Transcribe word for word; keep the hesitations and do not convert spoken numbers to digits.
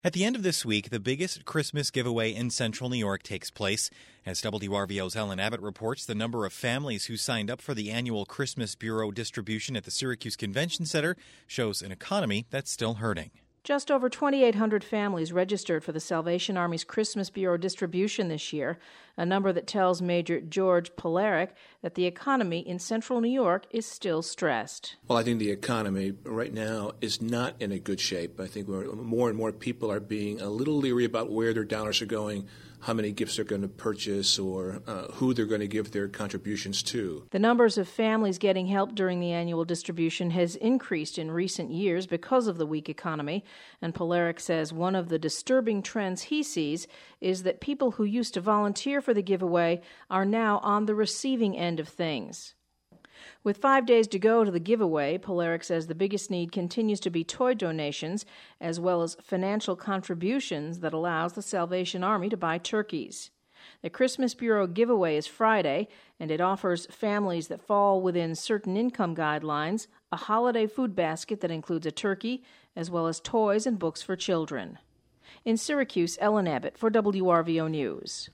At the end of this week, the biggest Christmas giveaway in central New York takes place. As W R V O's Ellen Abbott reports, the number of families who signed up for the annual Christmas Bureau distribution at the Syracuse Convention Center shows an economy that's still hurting. Just over twenty-eight hundred families registered for the Salvation Army's Christmas Bureau distribution this year, a number that tells Major George Polaric that the economy in central New York is still stressed. Well, I think the economy right now is not in a good shape. I think we're, more and more people are being a little leery about where their dollars are going, how many gifts they're going to purchase, or uh, who they're going to give their contributions to. The numbers of families getting help during the annual distribution has increased in recent years because of the weak economy, and Polaric says one of the disturbing trends he sees is that people who used to volunteer for the giveaway are now on the receiving end of things. With five days to go to the giveaway, Polaric says the biggest need continues to be toy donations, as well as financial contributions that allows the Salvation Army to buy turkeys. The Christmas Bureau giveaway is Friday, and it offers families that fall within certain income guidelines a holiday food basket that includes a turkey, as well as toys and books for children. In Syracuse, Ellen Abbott for W R V O News.